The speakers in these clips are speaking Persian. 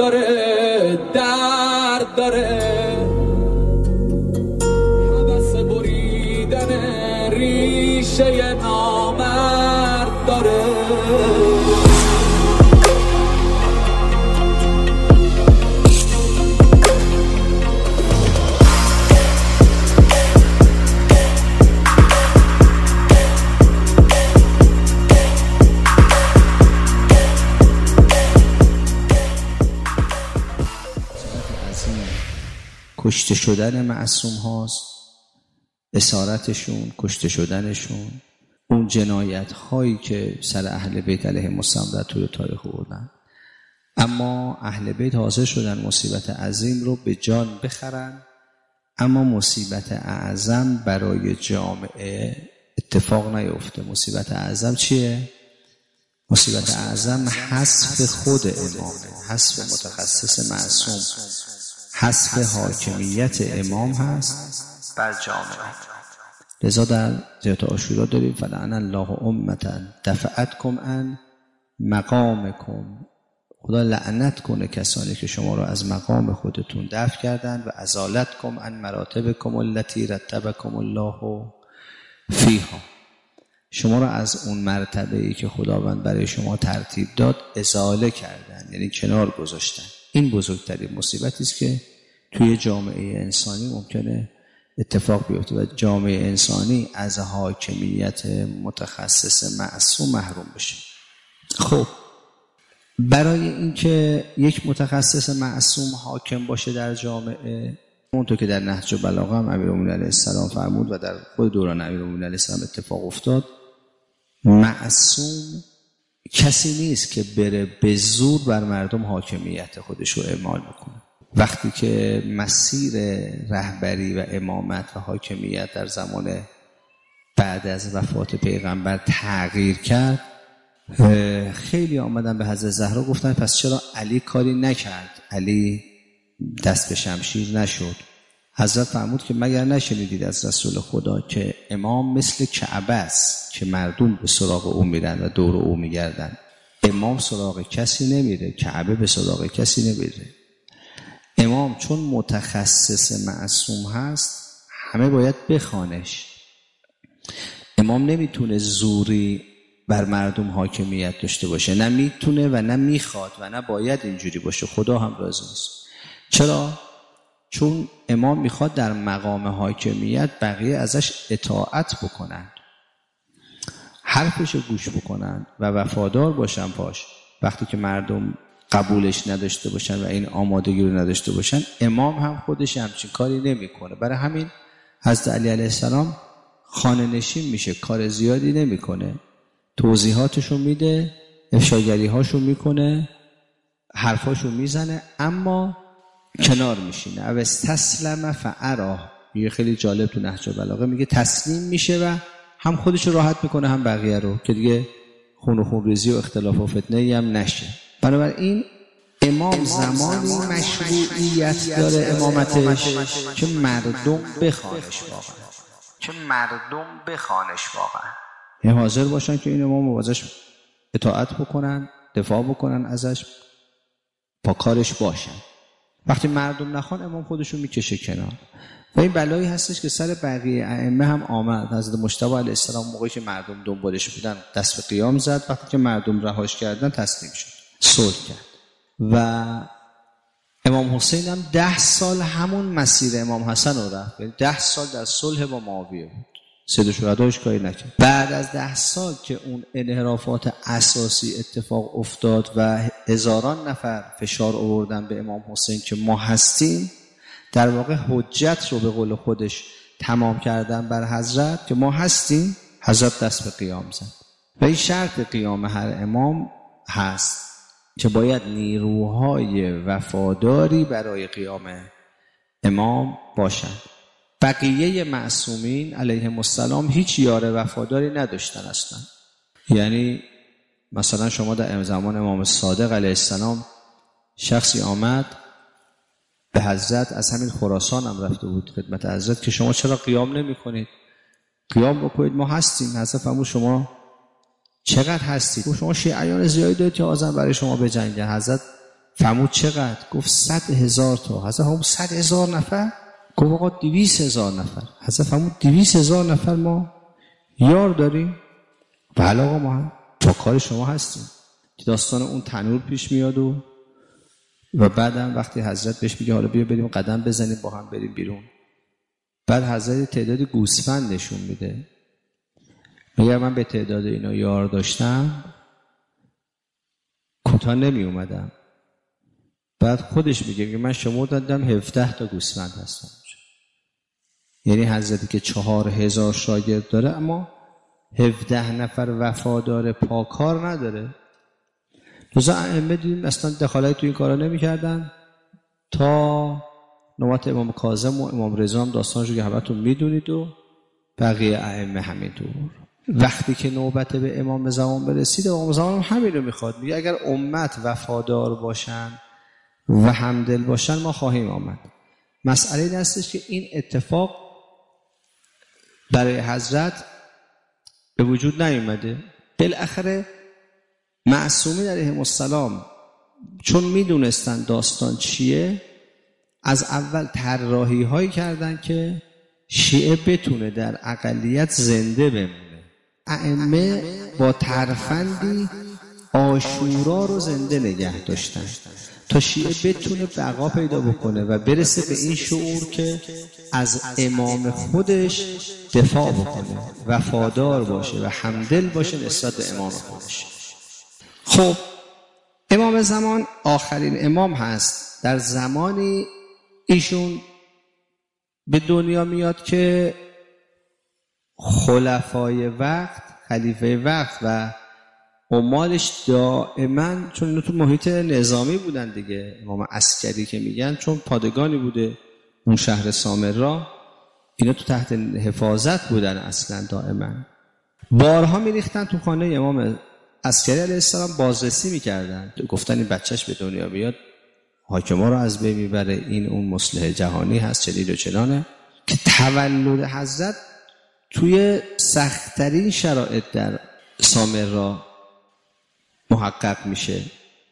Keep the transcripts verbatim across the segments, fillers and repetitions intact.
داره، درد داره، حوث بریدن ریشه نامرد داره. کشته شدن معصوم هاست، اسارتشون، کشته شدنشون، اون جنایت هایی که سر اهل بیت علیهم السلام در طول تاریخ بردن. اما اهل بیت حاضر شدن مصیبت عظیم رو به جان بخرن، اما مصیبت اعظم برای جامعه اتفاق نیفته. مصیبت اعظم چیه؟ مصیبت اعظم حذف خود امامه، حذف متخصص معصوم، حذف حاکمیت امام هست بر جامعه. لذا در زیارت عاشورا داریم فلعن الله امتا دفعتکم عن مقامکم، خدا لعنت کنه کسانی که شما رو از مقام خودتون دفع کردن، و ازالتکم عن مراتبکم التي رتبکم الله فیها، شما رو از اون مرتبه ای که خداوند برای شما ترتیب داد ازاله کردن، یعنی کنار گذاشتن. این بزرگترین مصیبتی است که توی جامعه انسانی ممکنه اتفاق بیفته و جامعه انسانی از حاکمیت متخصص معصوم محروم بشه. خب برای اینکه یک متخصص معصوم حاکم باشه در جامعه، اونطور که در نهج البلاغه هم امیرالمومنین علیه السلام فرمود و در خود دوران امیرالمومنین علیه السلام اتفاق افتاد، معصوم کسی نیست که بره به زور بر مردم حاکمیت خودش رو اعمال بکنه. وقتی که مسیر رهبری و امامت و حاکمیت در زمان بعد از وفات پیغمبر تغییر کرد، خیلی آمدن به حضرت زهرا گفتن پس چرا علی کاری نکرد، علی دست به شمشیر نشد؟ حضرت فرمود که مگر نشنیدید از رسول خدا که امام مثل کعبه است که مردم به سراغ او میرن و دور او میگردن. امام سراغ کسی نمیره، کعبه به سراغ کسی نمیره. امام چون متخصص معصوم هست همه باید بخوانش. امام نمیتونه زوری بر مردم حاکمیت داشته باشه، نه میتونه و نه میخواد و نه باید اینجوری باشه، خدا هم راضی نیست. چرا؟ چون امام میخواد در مقام حاکمیت بقیه ازش اطاعت بکنن، حرفش گوش بکنن و وفادار باشن پاش. وقتی که مردم قبولش نداشته باشن و این آمادگی رو نداشته باشن، امام هم خودش همچین کاری نمیکنه. برای همین حضرت علی علیه السلام خانه نشین میشه، کار زیادی نمیکنه، توضیحاتشو میده، افشاگریهاشو میکنه، حرفاشو میزنه، اما کنار میشینه. او استسلم فعراه، میگه خیلی جالب تو نهج البلاغه، میگه تسلیم میشه و هم خودش راحت میکنه هم بقیه رو، که دیگه خون و خون ریزی و اختلاف و فتنه ای هم نشه. بنابراین امام, امام زمانی مشروعیت داره امامتش که مردم بخوانش واقعا، که مردم بخوانش واقعا، یعنی حاضر باشن که این امام رو ازش اطاعت بکنن، دفاع بکنن ازش، با کارش باشن. وقتی مردم نخوان امام خودشو میکشه کنار. و این بلایی هستش که سر بقیه ائمه هم آمد. حضرت مجتبی علیه السلام موقعی که مردم دنبالش بودن دست به قیام زد، وقتی که مردم رهاش کردن تسلیم شد، صلح کرد. و امام حسین هم ده سال همون مسیر امام حسن رو رفت، یعنی ده سال در صلح با معاویه بود، سید شهداش کاری نکرد. بعد از ده سال که اون انحرافات اساسی اتفاق افتاد و هزاران نفر فشار آوردن به امام حسین که ما هستیم، در واقع حجت رو به قول خودش تمام کردن بر حضرت که ما هستیم، حضرت دست به قیام زد. و این شرط قیام هر امام هست که باید نیروهای وفاداری برای قیام امام باشند. بقیه معصومین علیهم السلام هیچ یار وفاداری نداشتن اصلا. یعنی مثلا شما در زمان امام صادق علیه السلام شخصی آمد به حضرت، از همین خراسان هم رفته بود خدمت حضرت که شما چرا قیام نمی کنید؟ قیام بکنید، ما هستیم. حضرت فرمود شما چقدر هستید؟ شما شیعیان زیادی دارید که آزم برای شما بجنگن. حضرت فرمود چقدر؟ گفت صد هزار تا. حضرت فرمود صد هزار نفر؟ گفت آقا دویست هزار نفر. حضرت فرمود دویست هزار نفر ما یار داریم؟ بله آقا ما هم با کار شما هستیم. داستان اون تنور پیش میاد و و بعدم وقتی حضرت بهش میگه حالا بیا بریم قدم بزنیم با هم بریم بیرون، بعد حضرت تعداد گوسفند نشون میده، میگه من به تعداد اینا یار داشتم کوتاه نمی اومدم. بعد خودش میگه که من شما دادم هفده تا گوسفند هستم. یعنی حضرتی که چهار هزار شاگرد داره اما هفده نفر وفادار پاکار نداره. لذا ائمه دیدیم اصلا دخالت تو این کارا نمی کردن تا نوبت امام کاظم و امام رضا هم داستانشو که همتون میدونید و بقیه ائمه همینطور. وقتی که نوبت به امام زمان برسید، امام زمان هم همین رو میخواد، میگه اگر امت وفادار باشن و همدل باشن ما خواهیم آمد. مسئله این هستش که این اتفاق برای حضرت به وجود نیومده. بالاخره معصومین علیهم السلام چون میدونستن داستان چیه، از اول طراحی هایی کردن که شیعه بتونه در اقلیت زنده بمونه. ائمه با ترفندی عاشورا رو زنده نگه داشتن تا شیعه بتونه بقا پیدا بکنه و برسه به این شعور که از امام خودش دفاع بکنه، وفادار باشه و همدل باشه نسبت به امام خودش. خب امام زمان آخرین امام هست. در زمانی ایشون به دنیا میاد که خلفای وقت، خلیفه وقت و عمالش دائما، چون اینا تو محیط نظامی بودن دیگه، امام عسکری که میگن، چون پادگانی بوده اون شهر سامرا، اینا تو تحت حفاظت بودن اصلا دائما. بارها میریختن تو خانه امام عسکری علیه السلام، بازرسی میکردن، گفتن این بچهش به دنیا بیاد حاکما رو از بین میبره، این اون مصلح جهانی هست، چنین و چنانه. که تولد حضرت توی سخت‌ترین شرایط در سامرا محقق میشه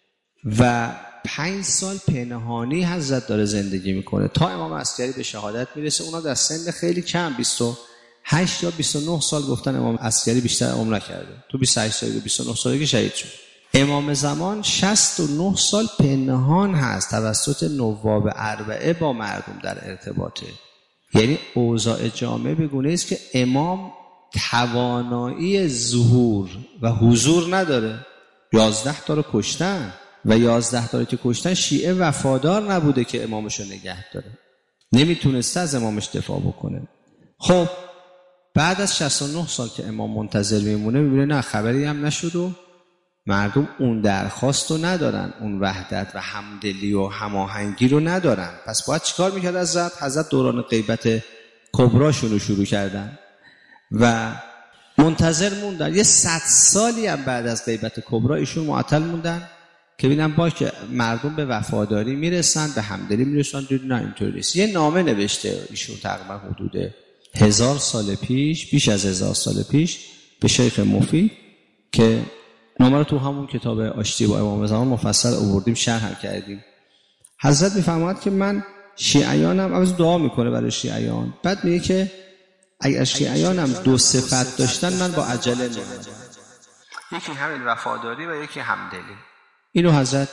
و پنج سال پنهانی حضرت داره زندگی میکنه تا امام عسکری به شهادت میرسه. اونا در سن خیلی کم، بیست و هشت یا بیست و نه سال گفتن امام عسکری بیشتر عمر نکرده، تو بیست و هشت سالگی بیست و نه سالگی شهید شد. امام زمان شصت و نه سال پنهان هست توسط نواب اربعه با مردم در ارتباطه. یعنی اوضاع جامعه به گونه است که امام توانایی ظهور و حضور نداره. یازده تا رو کشتن و یازده تا رو که کشتن شیعه وفادار نبوده که امامشو نگه داره، نمیتونسته از امامش دفاع بکنه. خب بعد از شصت و نه سال که امام منتظر میمونه، میبینه نه خبری هم نشد و مردم اون درخواست رو ندارن، اون وحدت و همدلی و هماهنگی رو ندارن. پس باید چیکار میکرد حضرت؟ حضرت دوران غیبت کبراشون رو شروع کردن و منتظر موندن. یه صد سالی هم بعد از غیبت کبرا ایشون معطل موندن که ببینن با که مردم به وفاداری میرسن، به همدلی میرسن. دید نه اینطوری نیست. یه نامه نوشته ایشون تقریبا حدود هزار سال پیش، بیش از هزار سال پیش، به شیخ مفید که نامه رو تو همون کتاب آشتی با امام زمان مفصل آوردیم، شرح هم کردیم. حضرت میفرماید که من شیعیانم، اول دعا میکنه برای شیعیان، بعد میگه که اگر شیعیانم دو صفت داشتن من با عجله نمیدم، یکی همین وفاداری و یکی همدلی. اینو حضرت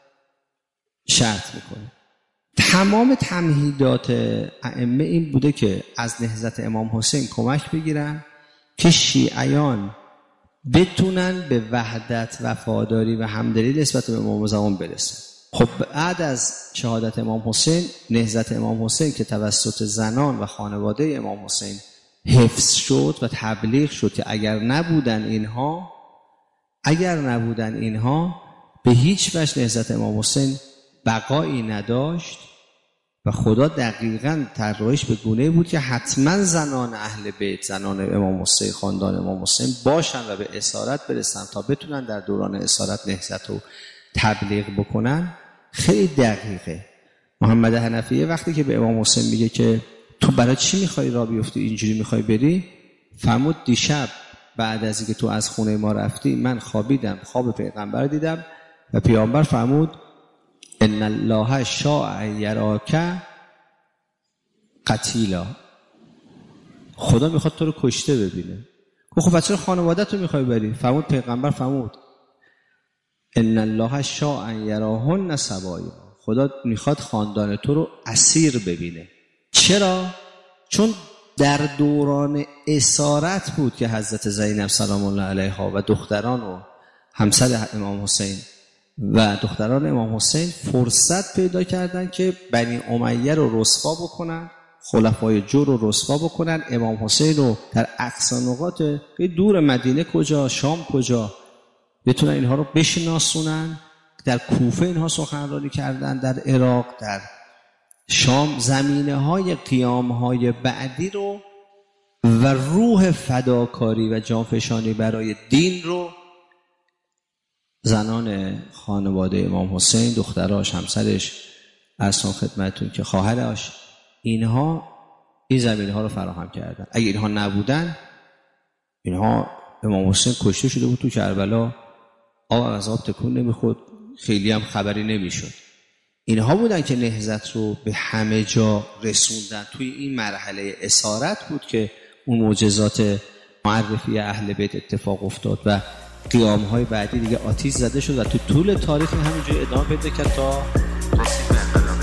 شرط میکنه. تمام تمهیدات ائمه این بوده که از نهضت امام حسین کمک بگیرن که شیعیان بتونن به وحدت، وفاداری و همدلی نسبت به امام زمان برسن. خب بعد از شهادت امام حسین، نهضت امام حسین که توسط زنان و خانواده امام حسین حفظ شد و تبلیغ شد که اگر نبودن اینها اگر نبودن اینها به هیچ وجه نهضت امام حسین بقایی نداشت و خدا دقیقاً طراحیش به گونه بود که حتما زنان اهل بیت، زنان امام حسین، خاندان امام حسین باشن و به اسارت برسن تا بتونن در دوران اسارت نهضت رو تبلیغ بکنن. خیلی دقیقه. محمد حنفیه وقتی که به امام حسین میگه که تو برای چی میخوای راه بیفتی، اینجوری میخوای بری، فرمود دیشب بعد از اینکه تو از خونه ما رفتی من خوابیدم، خواب پیغمبر دیدم و پیامبر فرمود ان الله شاء یراک قتیلا، خدا میخواد تو رو کشته ببینه. خب بچه خانوادت رو میخوای بری؟ فرمود پیغمبر فرمود ان الله شاء یراهن سبایا، خدا میخواد خاندان تو رو اسیر ببینه. چرا؟ چون در دوران اسارت بود که حضرت زینب سلام الله علیها و دختران و همسر امام حسین و دختران امام حسین فرصت پیدا کردن که بنی امیه رو رسوا بکنن، خلفای جور رو رسوا بکنن، امام حسین رو در اقصا نقاط دور مدینه کجا، شام کجا، بتونن اینها رو بشناسونن. در کوفه اینها سخنرانی کردن، در عراق، در شام، زمینه های قیام های بعدی رو و روح فداکاری و جانفشانی برای دین رو زنان خانواده امام حسین، دختراش، همسرش، ارسان خدمتون که خواهرش، اینها این زمینه ها رو فراهم کردن. اگه اینها نبودن، اینها امام حسین کشته شده بود تو کربلا، آب از آب تکون نمیخورد، خیلی هم خبری نمیشد. اینها بودن که نهضت رو به همه جا رسوندن. توی این مرحله اسارت بود که اون معجزات معرفی اهل بیت اتفاق افتاد و قیام‌های بعدی دیگه آتیش زده شد و تو طول تاریخ همینجوری ادامه پیدا کرد تا رسید به انقلاب.